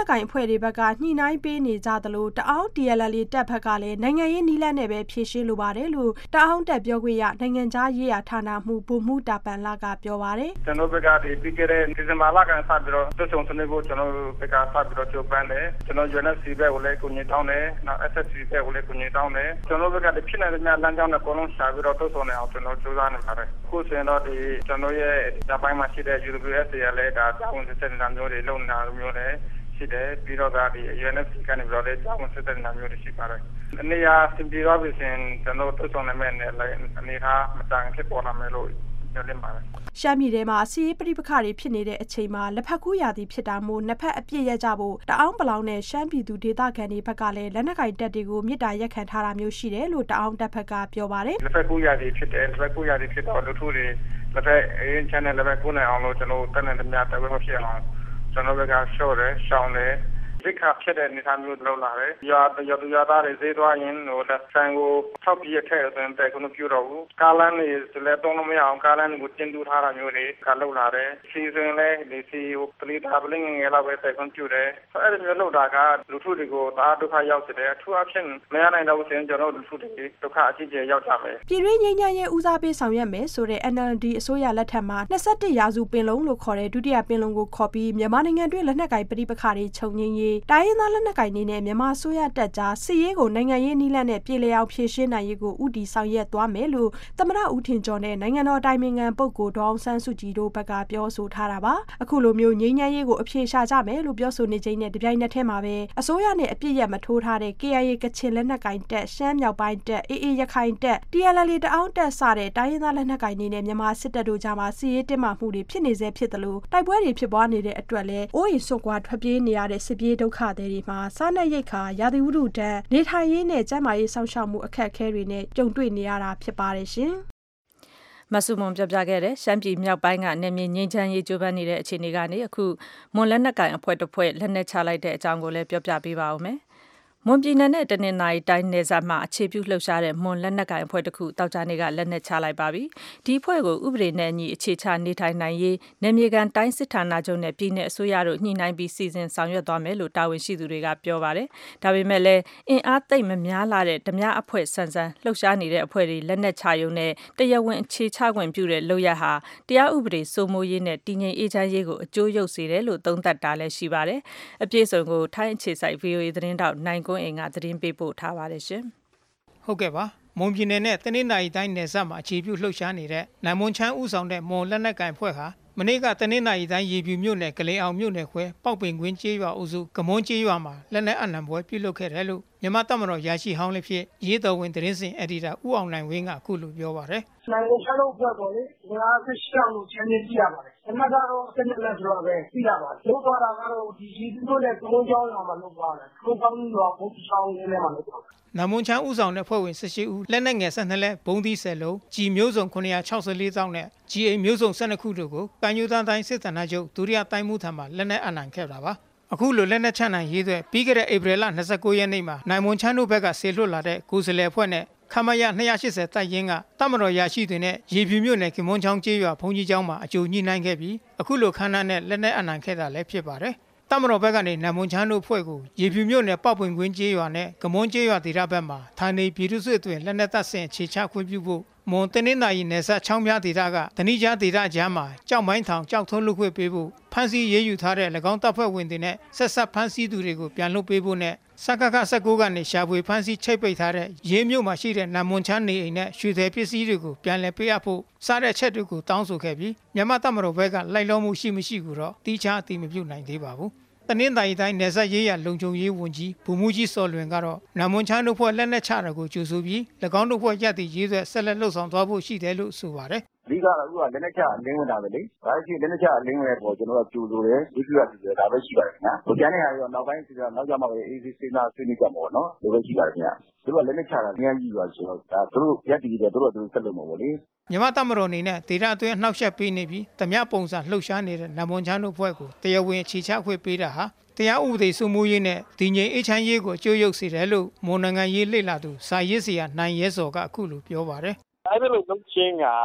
တွေဘက်ကညှိနှိုင်းပေးနေကြသလိုတအောင်း TNLA တပ်ဘက်ကလည်းနိုင်ငံရေးနည်းလမ်းနဲ့ပဲဖြေရှင်းလိုပါတယ်လို့တအောင်းတပ်ပြောခွင့်ရနိုင်ငံခြားရေးရာဌာနမှဗိုလ်မှူးတာပန်လာကပြောပါတယ်ကျွန်တော်ဘက်ကဒီပြီးခဲ့တဲ့ဒီဇင်ဘာလကစပြီးတော့တွဆုံဆွေးနွေးဖို့ကျွန်တော်ဘက်ကစပြီးတော့ကြိုးပမ်းတယ်ကျွန်တော် UNFC ဘက်ကိုလည်းကိုညတောင်းတယ်နောက် SSC ဘက်ကိုလည်းကိုညတောင်းတယ်ကျွန်တော်ဘက်ကဒီဖြစ်နေတဲ့လမ်းကြောင်းနဲ့အကုန်လုံးရှာပြီးတော့တွဆုံနေအောင်ကျွန်တော်ကြိုးစားနေပါတယ်အခုဆိုရင်တော့ဒီကျွန်တော်ရဲ့ဂျပန်မှာရှိတဲ့ UWSA ရလည်းဒါတာဝန်စစ်နေတာမျိုးတွေလုပ်နေတာမျိုးတွေရှိတယ်ပြီးတော့ဒီ UNFC ကနေပြီးတော့လည်းတာဝန်စစ်နေတာမျိုးတွေရှိပါတယ်အနေအထားစင်ပြေတော့ပြီးရင်ကျွန်တော်တွဆုံနေမယ့်အနေအထားမတန်ဖြစ်ပေါ်လာမယ်လို့ပြောနေပါတယ်ရှမ်းပြည်ထဲမှာစီးရေးပဋိပက္ခတွေဖြစ်နေတဲ့အချိန်မှာလက်ဖက်ကူးရာသီဖြစ်တာမို့နှစ်ဖက်အပြစ်ရကြဖို့တအောင်းပလောင်နဲ့ရှမ်းပြည်သူဒေသခံတွေဘက်ကလည်းလက်နက်ကင်တပ်တွေကိုမြစ်တာရက်ခံထားတာမျိုးရှိတယ်လို့တအောင်းတပ်ဘက်ကပြောပါတယ်လက်ဖက်ကူးရာသီဖြစ်တယ်လက်ဖက်ကူးရာသီဖြစ်တော့လူထုတွေလက်ဖက်အင်းချမ်းနဲ့လက်ဖက်ကူးနိုင်အောင်လို့ကျွန်တော်တက်နေသမျှတဝက်မဖြစ်အောင်ကျွန်တော်ဘက်ကရှော့တယ်ရှောင်းတယ်ဒီခါဖြစ်တဲ့နေသားမျိုးလောက်လာတယ်။ရွာသားတွေဈေးသွားရင်ဟိုလက်ဆန်ကိုထောက်ပြီးထည့်ဆိုရင်တဲ့ကိုမပြတော့ဘူး။ကားလမ်းတွေလည်းတုံးလို့မရအောင်ကားလမ်းကိုတင်တူထားတာမျိုးတွေကလောက်လာတယ်။စီစဉ်လဲဒီစီကိုပလီတာပလင်းငယ်လောက်ပဲတဲ့ကွန်ပျူတာ။အဲ့ဒီမျိုးလောက်တာကလူထုတွေကိုဒါဒုက္ခရောက်စေတယ်။အထူးအဖြင့်မရနိုင်တော့ဆိုရင်ကျွန်တော်လူထုတွေဒုက္ခအကြီးကျယ်ရောက်ကြမယ်။ပြည်တွင်းငြိမ်းချမ်းရေးဦးစားပေးဆောင်ရွက်မယ်ဆိုတဲ့ NLD အစိုးရလက်ထက်မှာ21ရာစုပင်လုံးလို့ခေါ်တဲ့ဒုတိယပင်လုံးကိုခေါ်ပြီးမြန်မာနိုင်ငံတွင်းလက်နက်ကင်ပဋိပက္ခတွေချုပ်ငြိမ်းရေးတိုင်းရင်းသားလက်နက်ကင်နေနဲ့မြန်မာအစိုးရတပ်ကြားစစ်ရေးကိုနိုင်ငံရေးနည်းလမ်းနဲ့ပြည်လည်အောင်ဖြည့်ရှင်းနိုင်ရေးကိုဥတီဆောင်ရွက်သွားမယ်လို့သမ္မတဦးထင်ကျော်နဲ့နိုင်ငံတော်တိုင်ပင်ခံပုဂ္ဂိုလ်ဒေါအောင်ဆန်းစုကြည်တို့ဘက်ကပြောဆိုထားတာပါအခုလိုမျိုးငြိမ်းချမ်းရေးကိုအဖြေရှာကြမယ်လို့ပြောဆိုနေချိန်နဲ့တပြိုင်နက်တည်းမှာပဲအစိုးရနဲ့အပြစ်ရမထိုးထားတဲ့ KIA ကချင်လက်နက်ကင်တပ်ရှမ်းမြောက်ပိုင်းတပ် AA ရခိုင်တပ် TNLA တအောင်းတပ်စတဲ့တိုင်းရင်းသားလက်နက်ကင်နေနဲ့မြန်မာစစ်တပ်တို့ကြားမှာစစ်ရေးတင်းမာမှုတွေဖြစ်နေစေဖြစ်တယ်လို့တိုက်ပွဲတွေဖြစ်ပွားနေတဲ့အတွက်လည်းအိုးအိမ်ဆွကွာထွက်ပြေးနေရတဲ့စစ်ပြေးဒုက္ခသည်တွေမှာစားနပ်ရိက္ခာရာသီဥတုဒဏ်နေထိုင်ရေးနဲ့ကျန်းမာရေးစောင့်ရှောက်မှုအခက်အခဲတွေနဲ့ကြုံတွေ့နေရတာဖြစ်ပါတယ်ရှင်မဆုမွန်ပြပြခဲ့တဲ့ရှမ်းပြည်မြောက်ပိုင်းကနေမြေငင်းချမ်းရေးကြိုးပမ်းနေတဲ့အခြေအနေကနေအခုမွန်လက်နက်ကင်အဖွဲ့တစ်ဖွဲ့လက်နက်ချလိုက်တဲ့အကြောင်းကိုလည်းပြောပြပေးပါဦးမယ်မွန်ပြည်နယ်နဲ့တနင်္သာရီတိုင်းနယ်စပ်မှာအခြေပြုလှုပ်ရှားတဲ့မွန်လက်နက်ကင်အဖွဲ့တစ်ခုတောက်ကြနေကလက်နက်ချလိုက်ပါပြီ။ဒီအဖွဲ့ကိုဥပဒေနဲ့အညီအခြေချနေထိုင်နိုင်ရေးနယ်မြေကန်တိုင်းစစ်ဌာနချုပ်နဲ့ပြည်내အစိုးရတို့ညှိနှိုင်းပြီးစီစဉ်ဆောင်ရွက်သွားမယ်လို့တာဝန်ရှိသူတွေကပြောပါတယ်။ဒါပေမဲ့လည်းအင်အားသိပ်မများလာတဲ့ဓမြအဖွဲ့ဆန်ဆန်လှုပ်ရှားနေတဲ့အဖွဲ့တွေလက်နက်ချရုံနဲ့တရားဝင်အခြေချခွင့်ပြုတဲ့လုပ်ရဟာတရားဥပဒေစိုးမိုးရေးနဲ့တည်ငြိမ်အေးချမ်းရေးကိုအကျိုးရုပ်စေတယ်လို့သုံးသပ်တာလည်းရှိပါတယ်။အပြည့်စုံကိုထိုင်းအခြေစိုက် VOA သတင်းတောက်နိုင်ကွန်းအိမ်ကသတင်းပေးပို့ထားပါတယ်ရှင်။ဟုတ်ကဲ့ပါ။မွန်ပြည်နယ်နဲ့တနင်္သာရီတိုင်းနယ်စပ်မှာအခြေပြုလှုပ်ရှားနေတဲ့နိုင်မွန်ချမ်းဦးဆောင်တဲ့မွန်လက်နက်ကင်ဖွဲ့ဟာမနေ့ကတနင်္သာရီတိုင်းရေပြူမြို့နယ်ကလေးအောင်မြို့နယ်ခွဲပေါက်ပင်ကွင်းကျေးရွာအုပ်စုကမွန်ကျေးရွာမှာလက်နက်အနှံပွဲပြုလုပ်ခဲ့တယ်လို့မြန်မာတပ်မတော်ရရှိဟောင်းလည်းဖြစ်ရေးတော်ဝင်သတင်းစင်အက်ဒီတာဦးအောင်နိုင်ဝင်းကအခုလိုပြောပါတယ်။နိုင်ချမ်းတို့ဖွဲ့ပေါ်လေ58ကျောင်းလို့ချမ်းမြေကြည့်ရပါတယ်။အမှတ်ကတော့စနစ်လက်ဆိုတော့ပဲသိရပါတယ်။လို့သွားတာကတော့ဒီကြီးတို့နဲ့ကမွန်ကျောင်းရွာမှာလုပ်သွားတယ်။ကမွန်ကျောင်းရွာဘုံချောင်းလေးထဲမှာလုပ်သွားတယ်။နမွန်ချမ်းဦးဆောင်တဲ့ဖွဲ့ဝင်18ဦးလက်နက်ငယ်12လက်ဘုံသီး10လုံးကြီးမျိုးစုံ964တောင်းနဲ့ကြီးအိမ်မျိုးစုံ12ခုတို့ကိုကံယူတန်းတိုင်းစစ်ဌာနချုပ်ဒုတိယတိုင်းမှုထံမှလက်နက်အနှံခဲ့တာပါအခုလိုလက်နက်ချနိုင်ရေးအတွက်ပြီးခဲ့တဲ့ဧပြီလ29ရက်နေ့မှာနိုင်မွန်ချမ်းတို့ဘက်ကဆေလွတ်လာတဲ့ကိုယ်စားလှယ်အဖွဲ့နဲ့ခမရ280တပ်ရင်းကတပ်မတော်ရရှိတွေနဲ့ရေပြူမြို့နယ်ကမွန်ချောင်းကျေးရွာဘုံကြီးကျောင်းမှာအကျိုးညှိနှိုင်းခဲ့ပြီးအခုလိုခန်းနာနဲ့လက်နက်အနှံခဲ့တာလည်းဖြစ်ပါတယ်တပ်မတော်ဘက်ကနေနမွန်ချမ်းတို့ဖွဲ့ကိုရေပြူမြို့နယ်ပေါက်ပွင့်ကွင်းကျေးရွာနဲ့ကမွန်ကျေးရွာဒေသဘက်မှာဌာနေပြည်သူ့စစ်တွင်လက်နက်တပ်ဆင်ခြေချခွင့်ပြုဖို့မွန်တင်းနှာရီနယ်စပ်ချောင်းပြဒေသကတဏိကြားဒေသကြားမှာကြောက်မိုင်းထောင်ကြောက်ထုံးလူခွေပေးဖို့ဖမ်းဆီးရေးယူထားတဲ့၎င်းတပ်ဖွဲ့ဝင်တွေနဲ့ဆက်ဆက်ဖမ်းဆီးသူတွေကိုပြန်လွှတ်ပေးဖို့နဲ့စကခ19ကနေရှာဖွေဖမ်းဆီးချိတ်ပိတ်ထားတဲ့ရေးမြို့မှာရှိတဲ့နမွန်ချမ်းနေအိမ်နဲ့ရွှေသေးပစ္စည်းတွေကိုပြန်လည်ပေးအပ်ဖို့စားတဲ့အချက်တွေကိုတောင်းဆိုခဲ့ပြီးမြန်မာတပ်မတော်ဘက်ကလိုက်လျောမှုရှိမရှိကိုတော့တိကျအသိမပြုနိုင်သေးပါဘူးတနင်္သာရီတိုင်းနယ်စပ်ရေးရလုံခြုံရေးဝန်ကြီးဗိုလ်မှူးကြီးစော်လွင်ကတော့နမွန်ချမ်းတို့ဖွဲ့လက်နက်ချတာကိုကြိုဆိုပြီး၎င်းတို့ဖွဲ့ရပ်တည်ရေးဆွဲဆက်လက်လှုပ်ဆောင်သွားဖို့ရှိတယ်လို့ဆိုပါတယ်အဓိကတော့အခုကလက်နက်ချအလင်းဝင်တာပဲလေဒါရှိလက်နက်ချအလင်းဝင်တဲ့ပေါ်ကျွန်တော်တို့ကြိုဆိုတယ်ဒီလိုရတယ်ဒါပဲရှိပါတယ်ခင်ဗျာဟိုကျန်တဲ့ဟာတွေတော့နောက်ပိုင်းနောက်ကြမှာပဲ AC စင်တာဆွေးနွေးကြမှာပေါ့နော်ဒီလိုရှိပါတယ်ခင်ဗျာသူတို့ကလက်နက်ချတာအများကြီးပါဆိုတော့ဒါသူတို့ရပ်တည်တယ်သူတို့ဆက်လုပ်မှာပေါ့လေမြန်မာတပ်မတော်အနေနဲ့ဒေသအတွင်းနှောက်ယှက်ပေးနေပြီးဓမြပုံစံလှုပ်ရှားနေတဲ့နမွန်ချမ်းတို့ဖွဲ့ကိုတရားဝင်အခြေချခွင့်ပေးတာဟာတရားဥပဒေစိုးမိုးရေးနဲ့တည်ငြိမ်အေးချမ်းရေးကိုအကျိုးရုပ်စေတယ်လို့မွန်နိုင်ငံရေးလှစ်လာသူစာရေးဆရာနိုင်ရဲစော်ကအခုလိုပြောပါတယ်အဲ့ဒီလိုလုပ်ခြင်းက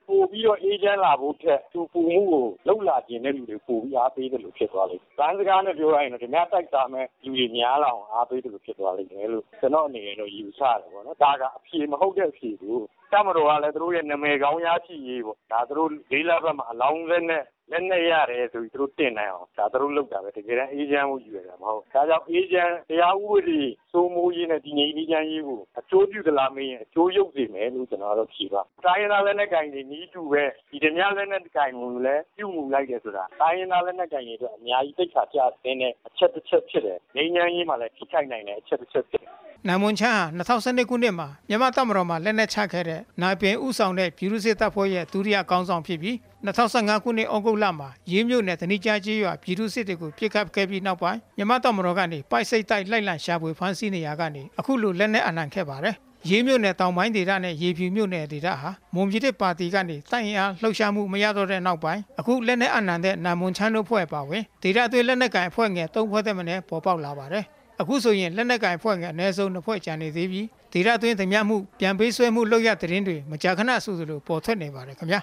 ပို့ပြီးတော့အေဂျင့်လာဖို့ထက်သူပူမှုကိုလောက်လာခြင်းတဲ့လူတွေပို့ပြီးအားပေးတယ်လို့ဖြစ်သွားလိမ့်မယ်။ဗန်းစကားနဲ့ပြောရရင်တော့ဒီများတိုက်စားမဲ့လူတွေများလာအောင်အားပေးတယ်လို့ဖြစ်သွားလိမ့်မယ်လို့ကျွန်တော်အနေနဲ့တော့ယူဆတယ်ပေါ့နော်။ဒါကအဖြေမဟုတ်တဲ့အဖြေကိုတမတော်ကလည်းသူတို့ရဲ့နာမည်ကောင်းရရှိရေးပေါ့။ဒါသူတို့လေးလဘက်မှာအလောင်းလက်နဲ့ရတယ်ဆိုပြီးသူတို့တင်နိုင်အောင်ဒါသူတို့လုပ်တာပဲတကယ်တမ်းအေဂျင့်ကိုယူရတာမဟုတ်ဒါကြောင့်အေဂျင့်တရားဥပဒေစိုးမိုးရေးနဲ့ဒီငြိမ်အေဂျင့်ရေးကိုအကျိုးပြုသလားမင်းအကျိုးရုပ်စေမယ်လို့ကျွန်တော်တို့ဖြေပါတိုင်းရင်းသားလက်နက်ကင်တွေနီးတူပဲဒီတများလက်နက်ကင်ကိုလည်းပြုမှုလိုက်တယ်ဆိုတာတိုင်းရင်းသားလက်နက်ကင်တွေအတွက်အများကြီးသိက္ခာကျတဲ့အချက်တစ်ချက်ဖြစ်တယ်ငြိမ်းချမ်းရေးမှာလည်းထိခိုက်နိုင်တဲ့အချက်တစ်ချက်ဖြစ်တယ်နာမွန်ချမ်း2012ခုနှစ်မှာမြန်မာတပ်မတော်မှလက်နက်ချခဲ့တဲ့နိုင်ပင်ဥဆောင်တဲ့ပြည်သူ့စစ်တပ်ဖွဲ့ရဲ့ဒုတိယကောင်းဆောင်ဖြစ်ပြီး2015ခုနှစ်ဩဂုတ်လမှာရေးမြို့နယ်တနိကြကျေးရွာပြည်သူ့စစ်တွေကိုပြစ်ခတ်ခဲ့ပြီးနောက်ပိုင်းမြန်မာတပ်မတော်ကနေပိုက်စိတ်တိုက်လိုက်လံရှာဖွေဖမ်းဆီးနေရကနေအခုလိုလက်နက်အနှံခဲ့ပါတယ်ရေးမြို့နယ်တောင်ပိုင်းဒေသနဲ့ရေဖြူမြို့နယ်ဒေသဟာမွန်ပြည်သစ်ပါတီကနေတိုက်ရင်အားလှုပ်ရှားမှုမရတော့တဲ့နောက်ပိုင်းအခုလက်နက်အနှံတဲ့နာမွန်ချမ်းတို့ဖွဲ့ပါဝင်ဒေသအတွင်းလက်နက်ကိုင်အဖွဲ့ငယ်3ဖွဲ့တဲ့မနဲ့ပေါ်ပေါက်လာပါတယ်အခုဆိုရင်လက်နက်ကိုင်ဖွဲ့ငယ်အနည်းဆုံး2ဖွဲ့ကျန်နေသေးပြီးဒေသအတွင်းသမ ्या မှုပြန်ပေးဆွဲမှုလုပ်ရတဲ့တင်းတွေမကြာခဏဆိုသလိုပေါ်ထွက်နေပါတယ်ခင်ဗျာ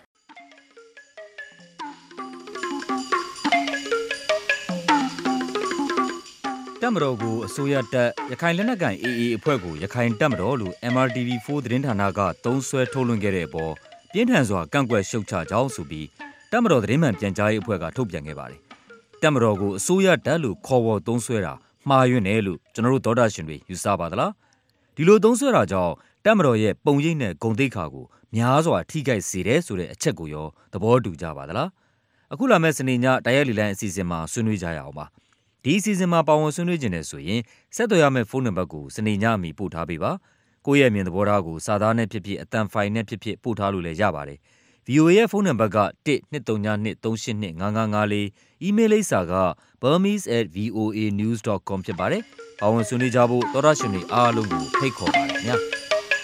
တပ်မတော်ကိုအစိုးရတပ်ရခိုင်လက်နက်ကိုင် AA အဖွဲ့ကိုရခိုင်တပ်မတော်လို့ MRTV4 သတင်းဌာနကသုံးစွဲထုတ်လွှင့်ခဲ့တဲ့အပေါ်ပြင်းထန်စွာကန့်ကွက်ရှုတ်ချကြောင်းဆိုပြီးတပ်မတော်သတင်းမှန်ပြန်ကြားရေးအဖွဲ့ကထုတ်ပြန်ခဲ့ပါတယ်။တပ်မတော်ကိုအစိုးရတပ်လို့ခေါ်ဝေါ်သုံးစွဲတာမှားယွင်းတယ်လို့ကျွန်တော်တို့သောတာရှင်တွေယူဆပါသလား။ဒီလိုသုံးစွဲတာကြောင့်တပ်မတော်ရဲ့ပုံရိပ်နဲ့ဂုဏ်သိက္ခာကိုများစွာထိခိုက်စေတယ်ဆိုတဲ့အချက်ကိုရောသဘောတူကြပါသလား။အခုလာမယ့်စနေညတိုက်ရိုက်လီလိုင်းအစီအစဉ်မှာဆွေးနွေးကြရအောင်ပါ။ဒီအစီအစဉ်မှာပါဝင်ဆွေးနွေးခြင်းနဲ့ဆိုရင်ဆက်သွယ်ရမယ့်ဖုန်းနံပါတ်ကိုစနေညအမီပို့ထားပေးပါ။ကိုယ့်ရဲ့မြင်သဘောထားကိုစာသားနဲ့ဖြစ်ဖြစ်အသံဖိုင်နဲ့ဖြစ်ဖြစ်ပို့ထားလို့လည်းရပါတယ်။ VOA ရဲ့ဖုန်းနံပါတ်က12392385554 email လိပ်စာက burmese@voanews.com ဖြစ်ပါတယ်။ပါဝင်ဆွေးနွေးကြဖို့သောတာရှင်တွေအားလုံးကိုဖိတ်ခေါ်ပါတယ်ခင်ဗျာ။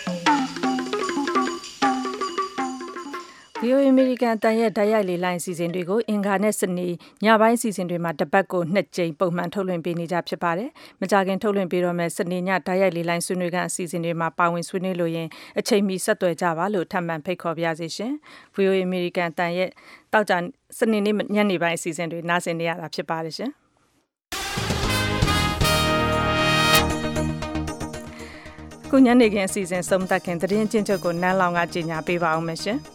VOA American တန်ရဲ့ဓာတ်ရိုက်လေးလိုင်းအစီအစဉ်တွေကိုအင်္ဂါနဲ့စနေညပိုင်းအစီအစဉ်တွေမှာတစ်ပတ်ကို2ကြိမ်ပုံမှန်ထုတ်လွှင့်ပေးနေကြဖြစ်ပါတယ်။မကြာခင်ထုတ်လွှင့်ပေးတော့မယ့်စနေညဓာတ်ရိုက်လေးလိုင်းဆွေးနွေးခန်းအစီအစဉ်တွေမှာပါဝင်ဆွေးနွေးလို့ရင်အချိန်မီဆက်သွယ်ကြပါလို့ထပ်မံဖိတ်ခေါ်ပါရစေရှင်။ VOA American တန်ရဲ့တောက်ကြစနေနေ့ညနေပိုင်းအစီအစဉ်တွေနားဆင်နေရတာဖြစ်ပါတယ်ရှင်။ခုညနေခင်းအစီအစဉ်ဆုံးသက်ခင်သတင်းချင်းချုပ်ကိုနန်းလောင်ကကြေညာပေးပါအောင်မယ်ရှင်။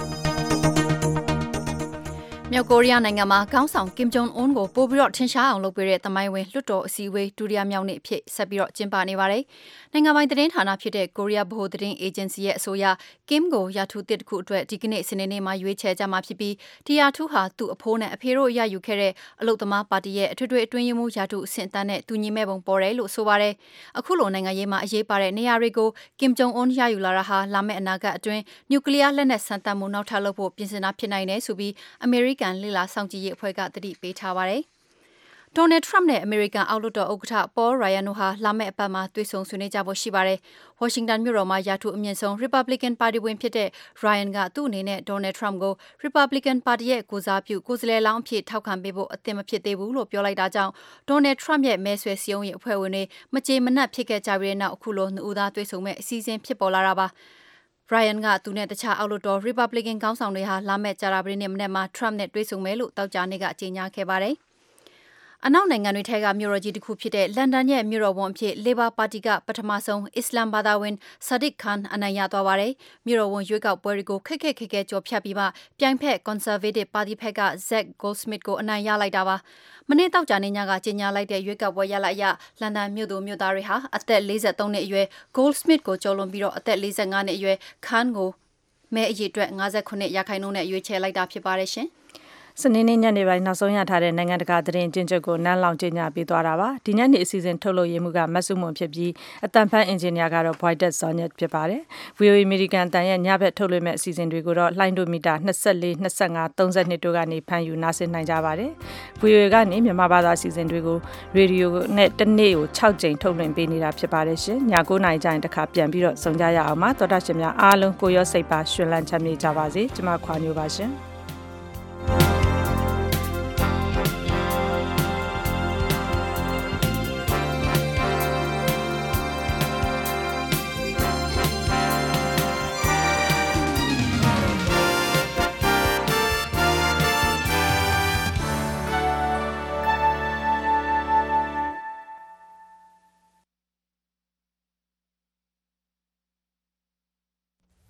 မြောက်ကိုရီးယားနိုင်ငံမှာခေါင်းဆောင်ကင်ဂျုံအွန်းကိုပို့ပြီးတော့ထင်ရှားအောင်လုပ်ပေးတဲ့သမိုင်းဝင်လွှတ်တော်အစည်းအဝေးဒုတိယမြောက်နေ့အဖြစ်ဆက်ပြီးတော့ကျင်းပနေပါတယ်။နိုင်ငံပိုင်သတင်းဌာနဖြစ်တဲ့ကိုရီးယားဗဟိုသတင်းအေဂျင်စီရဲ့အဆိုအရကင်ကိုရာထူးတစ်ခုအတွက်ဒီကနေ့စနေနေ့မှာရွေးချယ်ကြမှာဖြစ်ပြီးဒီရာထူးဟာသူ့အဖိုးနဲ့အဖေတို့ရယူခဲ့တဲ့အလုသမားပါတီရဲ့အထွေထွေအတွင်းရေးမှူးရာထူးအဆင့်အတန်းနဲ့တူညီမဲ့ပုံပေါ်တယ်လို့ဆိုပါတယ်။အခုလိုနိုင်ငံရေးမှာအရေးပါတဲ့နေရာတွေကိုကင်ဂျုံအွန်းရယူလာတာဟာလာမယ့်အနာဂတ်အတွင်းနျူကလ িয়ার လက်နက်စမ်းသပ်မှုနောက်ထပ်လုပ်ဖို့ပြင်ဆင်တာဖြစ်နိုင်တယ်ဆိုပြီးအမေရိကန်လေလာစောင့်ကြည့်ရေးအဖွဲ့ကသတိပေးထားပါတယ်။ Donald Trump နဲ့ American အောက်လွှတ်တော်ဥက္ကဋ္ဌ Paul Ryan တို့ဟာလာမယ့်အပတ်မှာတွေ့ဆုံဆွေးနွေးကြဖို့ရှိပါတယ်။ Washington မြို့တော်မှာရာထူးအမြင့်ဆုံး Republican ပါတီဝင်ဖြစ်တဲ့ Ryan ကသူ့အနေနဲ့ Donald Trump ကို Republican ပါတီရဲ့ကိုစားပြုကိုယ်စားလှယ်လောင်းအဖြစ်ထောက်ခံပေးဖို့အသင့်မဖြစ်သေးဘူးလို့ပြောလိုက်တာကြောင့် Donald Trump ရဲ့မဲဆွယ်စည်းရုံးရေးအဖွဲ့ဝင်တွေမကြေမနပ်ဖြစ်ခဲ့ကြပြီးတဲ့နောက်အခုလိုနှစ်ဦးသားတွေ့ဆုံမဲ့အစည်းအဝေးဖြစ်ပေါ်လာတာပါ။ Ryan ကသူနဲ့တခြားအောက်လွှတ်တော် Republican ခေါင်းဆောင်တွေဟာလာမယ့်ကြာသပတေးနေ့မနက်မှာ Trump နဲ့တွေ့ဆုံမယ်လို့တောက်ကြနေ့ကကြေညာခဲ့ပါတယ်။အနောက်နိုင်ငံတွေထဲကမြို့တော်ကြီးတစ်ခုဖြစ်တဲ့လန်ဒန်ရဲ့မြို့တော်ဝန်အဖြစ် Labour ပါတီကပထမဆုံးအစ္စလမ်ဘာသာဝင် Sadiq Khan အနိုင်ရသွားပါတယ်။မြို့တော်ဝန်ရွေးကောက်ပွဲတွေကိုခက်ခဲကြော်ဖြတ်ပြီးမှပြိုင်ဖက် Conservative ပါတီဖက်က Zack Goldsmith ကိုအနိုင်ရလိုက်တာပါ။မနေ့တောက်ကြနေ့ညကကြေညာလိုက်တဲ့ရွေးကောက်ပွဲရလဒ်အရလန်ဒန်မြို့သူမြို့သားတွေဟာအသက်43နှစ်အရွယ် Goldsmith ကိုကျော်လွန်ပြီးတော့အသက်45နှစ်အရွယ် Khan ကိုမဲအရေအတွက်59%နဲ့ရွေးချယ်လိုက်တာဖြစ်ပါတယ်ရှင်။စနေနေ့ညနေပိုင်းနောက်ဆုံးရထားတဲ့နိုင်ငံတကာသတင်းကျဉ်းချုပ်ကိုနန်းလောင်ကြေညာပေးသွားတာပါဒီညနေအစီအစဉ်ထုတ်လို့ရမှုကမတ်စုမွန်ဖြစ်ပြီးအတန်ဖန်အင်ဂျင်နီယာကတော့ Voidet Sonet ဖြစ်ပါတယ် VOA American တန်ရဲ့ညဘက်ထုတ်လွှင့်မဲ့အစီအစဉ်တွေကိုတော့လှိုင်းဒိုမီတာ24 25 32တို့ကနေဖမ်းယူနားဆင်နိုင်ကြပါတယ် VOA ကနေမြန်မာဘာသာအစီအစဉ်တွေကိုရေဒီယိုနဲ့တစ်နေ့ကို6ကြိမ်ထုတ်လွှင့်ပေးနေတာဖြစ်ပါတယ်ရှင်ည9:00နာရီကျရင်တစ်ခါပြန်ပြီးတော့ဆုံကြရအောင်ပါတော်တာရှင်များအားလုံးကိုရောစိတ်ပါရှင်လန်းချမ်းမြေ့ကြပါစေကျွန်မခွာညိုပါရှင်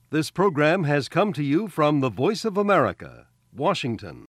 This program has come to you from the Voice of America, Washington.